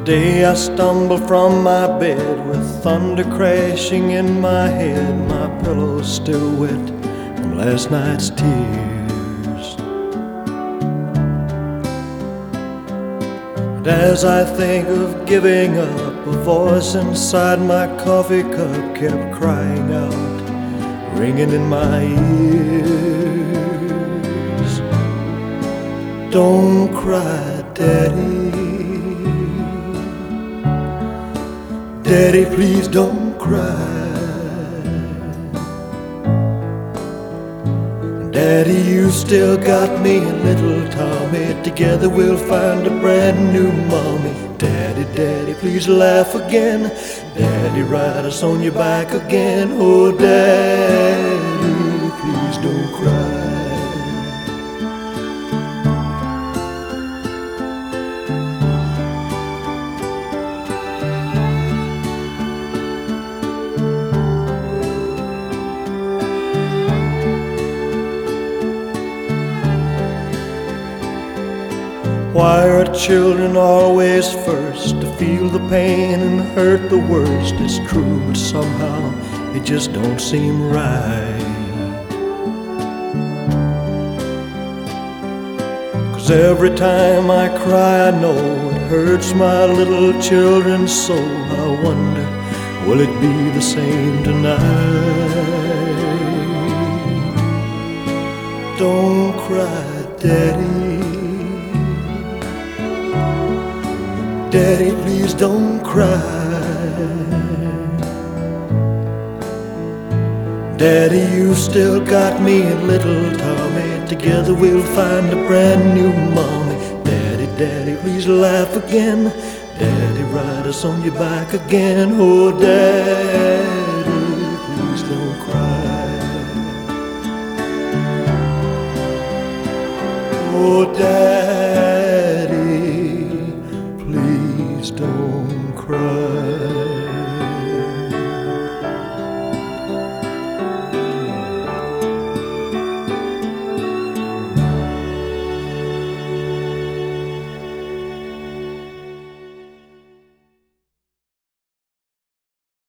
Day I stumble from my bed with thunder crashing in my head, my pillow's still wet from last night's tears. And as I think of giving up, a voice inside my coffee cup kept crying out, ringing in my ears. Don't cry, Daddy. Daddy, please don't cry. Daddy, you still got me and little Tommy. Together we'll find a brand new mommy. Daddy, Daddy, please laugh again. Daddy, ride us on your back again. Oh, Daddy, please don't cry. Why are children always first to feel the pain and hurt the worst? It's true, but somehow it just don't seem right. 'Cause every time I cry I know it hurts my little children's soul. I wonder, will it be the same tonight? Don't cry, Daddy. Daddy, please don't cry. Daddy, you still got me and little Tommy. Together we'll find a brand new mommy. Daddy, Daddy, please laugh again. Daddy, ride us on your back again. Oh, Daddy, please don't cry. Oh, Daddy.